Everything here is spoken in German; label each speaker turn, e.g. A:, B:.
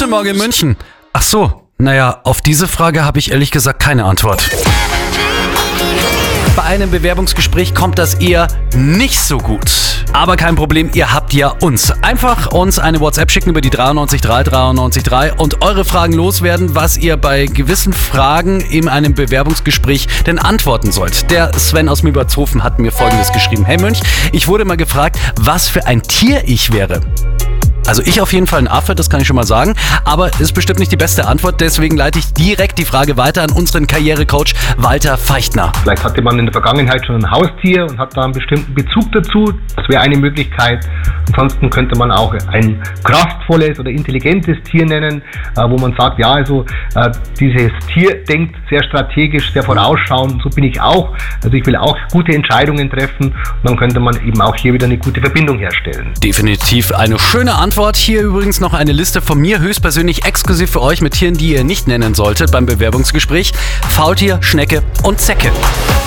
A: Guten Morgen in München. Ach so, naja, auf diese Frage habe ich ehrlich gesagt keine Antwort. Bei einem Bewerbungsgespräch kommt das eher nicht so gut. Aber kein Problem, ihr habt ja uns. Einfach uns eine WhatsApp schicken über die 933 und eure Fragen loswerden, was ihr bei gewissen Fragen in einem Bewerbungsgespräch denn antworten sollt. Der Sven aus Milbertshofen hat mir Folgendes geschrieben. Hey Mönch, ich wurde mal gefragt, was für ein Tier ich wäre. Also ich auf jeden Fall ein Affe, das kann ich schon mal sagen, aber ist bestimmt nicht die beste Antwort, deswegen leite ich direkt die Frage weiter an unseren Karrierecoach Walter Feichtner.
B: Vielleicht hatte man in der Vergangenheit schon ein Haustier und hat da einen bestimmten Bezug dazu, das wäre eine Möglichkeit. Ansonsten könnte man auch ein kraftvolles oder intelligentes Tier nennen, wo man sagt, ja, also dieses Tier denkt sehr strategisch, sehr vorausschauend, so bin ich auch. Also ich will auch gute Entscheidungen treffen und dann könnte man eben auch hier wieder eine gute Verbindung herstellen.
A: Definitiv eine schöne Antwort. Hier übrigens noch eine Liste von mir, höchstpersönlich exklusiv für euch mit Tieren, die ihr nicht nennen solltet beim Bewerbungsgespräch. Faultier, Schnecke und Zecke.